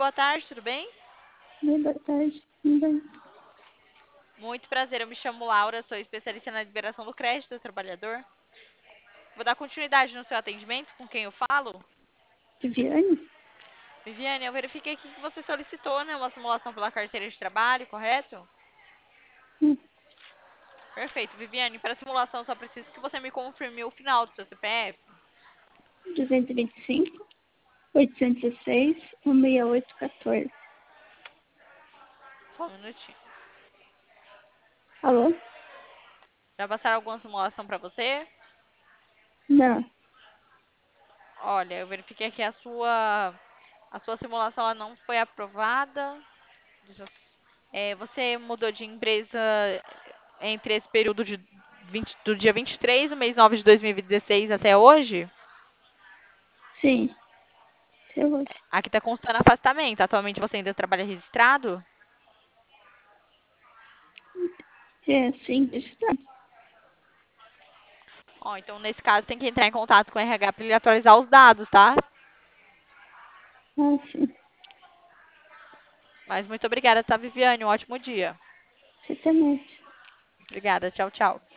boa tarde, tudo bem? Oi, boa tarde. Tudo bem? Muito prazer, eu me chamo Laura, sou especialista na liberação do crédito do trabalhador. Vou dar continuidade no seu atendimento, com quem eu falo. Viviane? Viviane, eu verifiquei aqui que você solicitou, né, uma simulação pela carteira de trabalho, correto? Hum, Perfeito. Viviane, para a simulação só preciso que você me confirme o final do seu CPF. 225, 806, 16814. Só um minutinho. Alô? Já passaram alguma simulação para você? Não. Olha, eu verifiquei aqui a sua simulação ela não foi aprovada. Você mudou de empresa entre esse período do dia 23 do mês 9 de 2016 até hoje? Sim, até hoje. Aqui está constando afastamento. Atualmente você ainda trabalha registrado? É, sim, está. Ó, então, nesse caso, tem que entrar em contato com o RH para ele atualizar os dados, tá? Ah, sim. Mas muito obrigada, tá, Viviane? Um ótimo dia. Você também. Obrigada. Tchau, tchau.